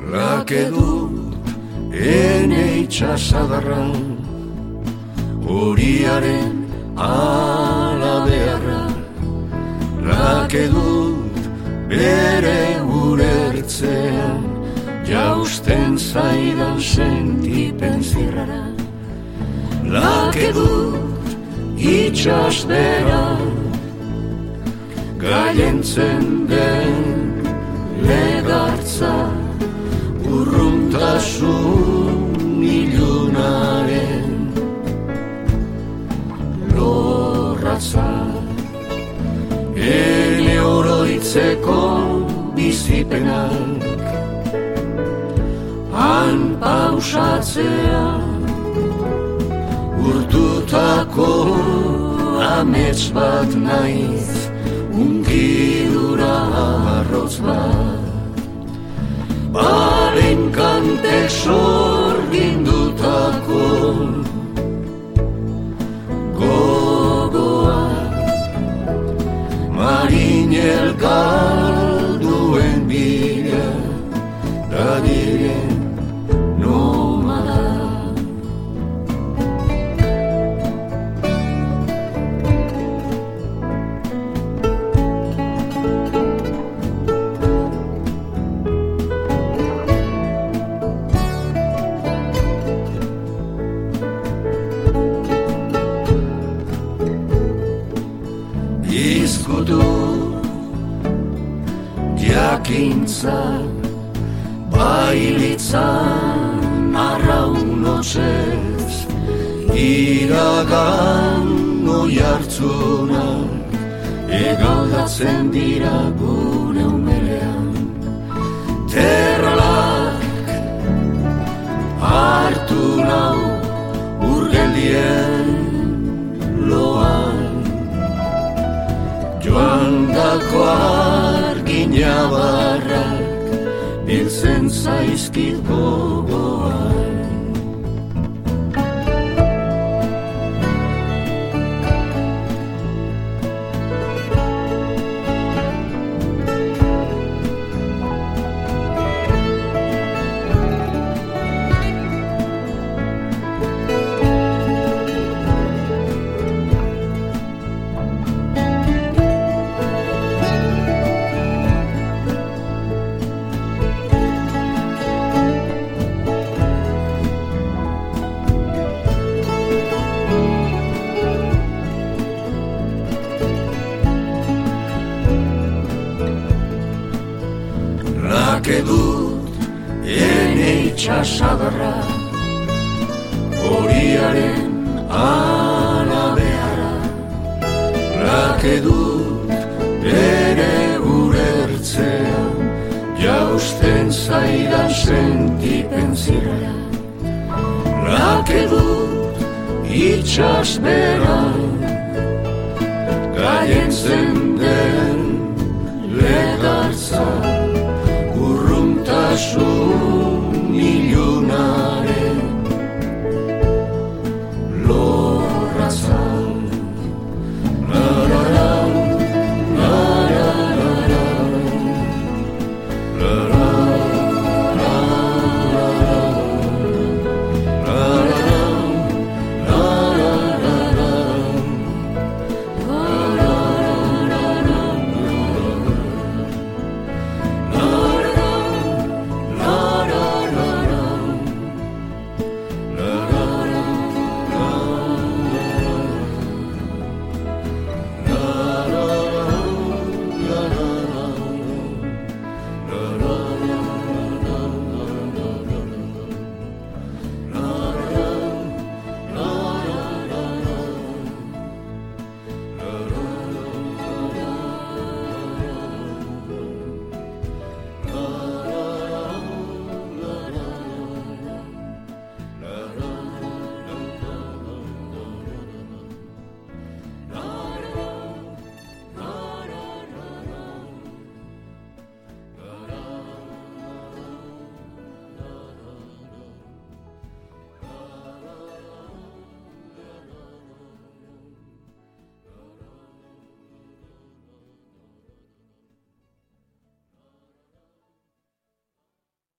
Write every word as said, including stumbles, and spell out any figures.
Lake du ene itxasadarra, horiaren alabearra. Lake dut bere urertzean, jausten zaidan sentipen zirrara. Lake dut itxas bera, gailentzen den legartza, urruntasun ilunaren lorratza. Ene oroitzeko bizipenak, han pausatzea, urtutako amets bat naiz, unkidura arrotz bat. Baren kantek sorgindutako gogoa, marinel galduen bila, dadiren nomada. Izkutu jakintza, bailitzan arraun otzez, iragan oihartzunak, egaldatzen dira gure umelean. Terralak hartu nau urgeldien loan, joan dako argina barrak, biltzen zaizkit gogoan. Lake dut ene itxasadarra, horiaren alabearra. Lake dut bere urertzean, jausten zaidan sentipen zirrara. Lake dut itxas bera, gailentzen